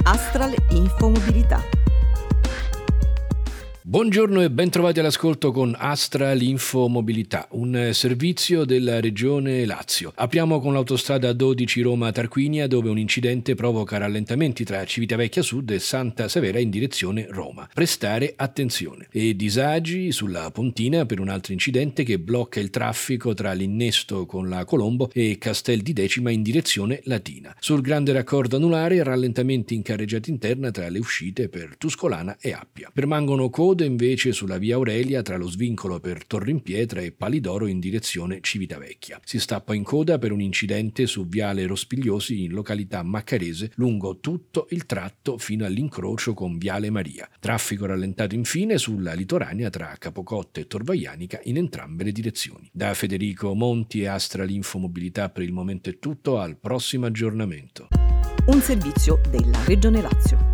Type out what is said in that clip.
Astral Infomobilità. Buongiorno e ben trovati all'ascolto con Astral Infomobilità, un servizio della Regione Lazio. Apriamo con l'autostrada 12 Roma-Tarquinia, dove un incidente provoca rallentamenti tra Civitavecchia Sud e Santa Severa in direzione Roma. Prestare attenzione. E disagi sulla Pontina per un altro incidente che blocca il traffico tra l'innesto con la Colombo e Castel di Decima in direzione Latina. Sul grande raccordo anulare, rallentamenti in carreggiata interna tra le uscite per Tuscolana e Appia. Permangono code invece sulla via Aurelia tra lo svincolo per Torrimpietra e Palidoro in direzione Civitavecchia. Si stappa in coda per un incidente su viale Rospigliosi in località Maccarese lungo tutto il tratto fino all'incrocio con viale Maria. Traffico rallentato infine sulla litoranea tra Capocotte e Torvaianica in entrambe le direzioni. Da Federico Monti e Astral Infomobilità per il momento è tutto, al prossimo aggiornamento. Un servizio della Regione Lazio.